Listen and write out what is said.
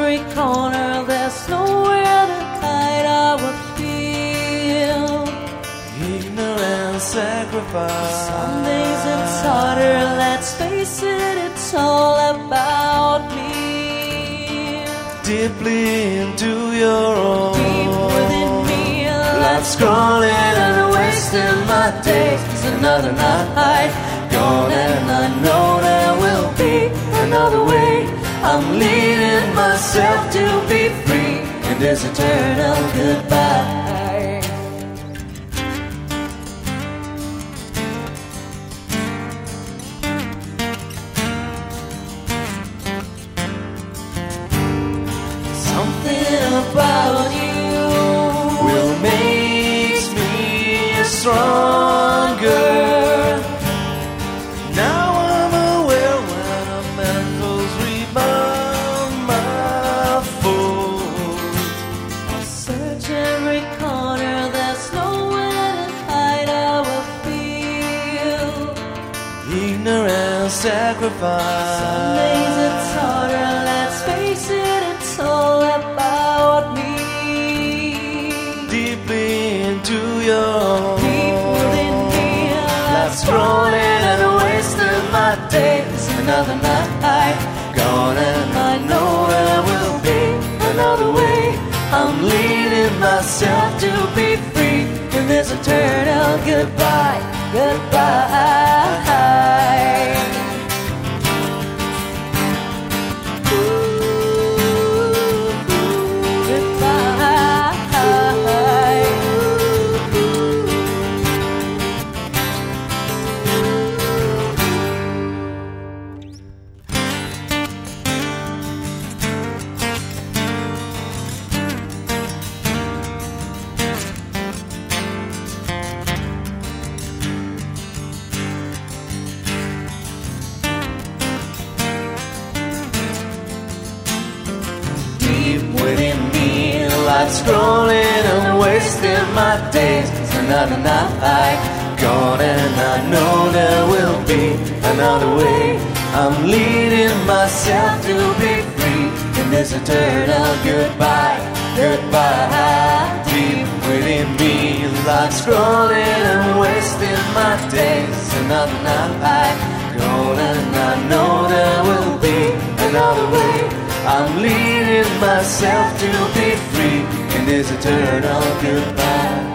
every corner, there's nowhere to hide our feel. Ignorance, sacrifice. Some days it's harder, let's face it, it's all about me. Deeply into your own. Deep within me, Life's scrolling and wasting my days. another night gone, and I know there will be another way. I'm leading myself to be free in this eternal goodbye. Something about you Will makes me stronger. Now I'm aware when a man goes rebound my foot. I search every corner, there's nowhere to hide our feel. Ignorance, Some sacrifice. days it's harder, let's face it, it's all about me. Deeply into your Deep within me, Life's scrolling and wasting my days. another night Gone and I know there will be another way. I'm leading myself to be free in this eternal goodbye, goodbye. deep within me. Life's scrolling and wasting my days. Another night gone, and I know there will be another way. I'm leading myself to be free in this eternal goodbye, goodbye. Deep within me, life's scrolling and wasting my days. Another night gone, and I know there will be another way. I'm leading myself to be free in this eternal goodbye.